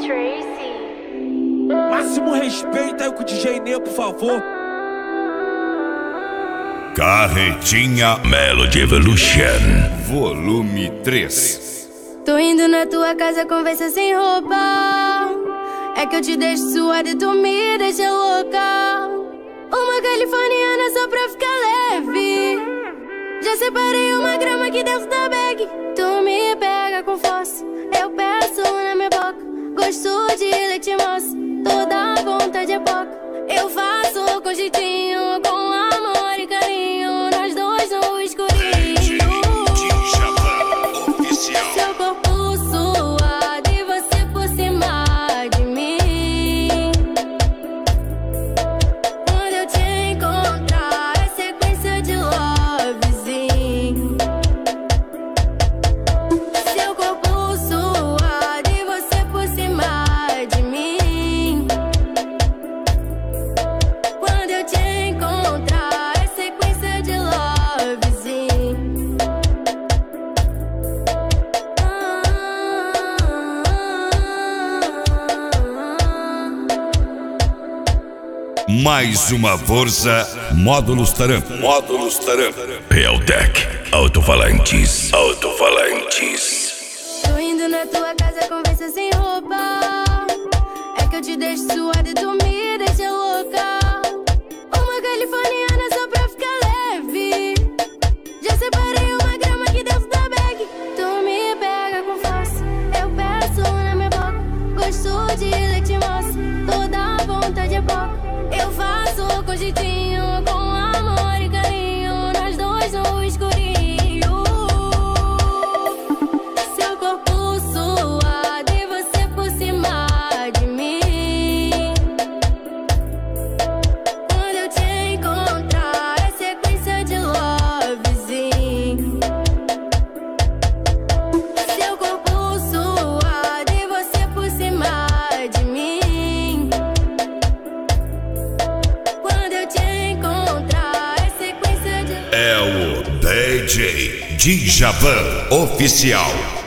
Máximo respeito aí com o DJ Nê, por favor. Carretinha Melody Evolution Volume 3. Tô indo na tua casa, conversa sem roupa. É que eu te deixo suada e tu me deixa louca. Uma californiana só pra ficar leve. Já separei uma grama aqui dentro da bag. Tu me pega com força, eu peço na minha boca. Gosto de leite moça, toda vontade é pouca. Eu faço com jeitinho, com amor e carinho. Nós dois no escurinho. Seu corpo suado e você por cima de mim. Quando eu te encontrar é sequência de lovezinho. Seu corpo suado e você por cima de mim. Quando eu te encontrar é sequência de lovezinho. Mais uma força Módulos Taran Realtek Alto-falantes Tô indo na tua casa, conversa sem roupa. É que eu te deixo suada e tu me deixa louca. Uma californiana só pra ficar leve. Já separei uma grama aqui dentro da bag. Tu me pega com força, eu peço na minha boca. Gosto de leite moça, toda vontade é pouca. Eu faço com jeitinho, com amor e carinho. Nós dois no escurinho. Seu corpo suado e você por cima de mim. Quando eu te encontrar é sequência de lovezinho. Seu corpo suado e você por cima de mim. Quando eu te encontrar é sequência de... É o DJ Djavan Oficial.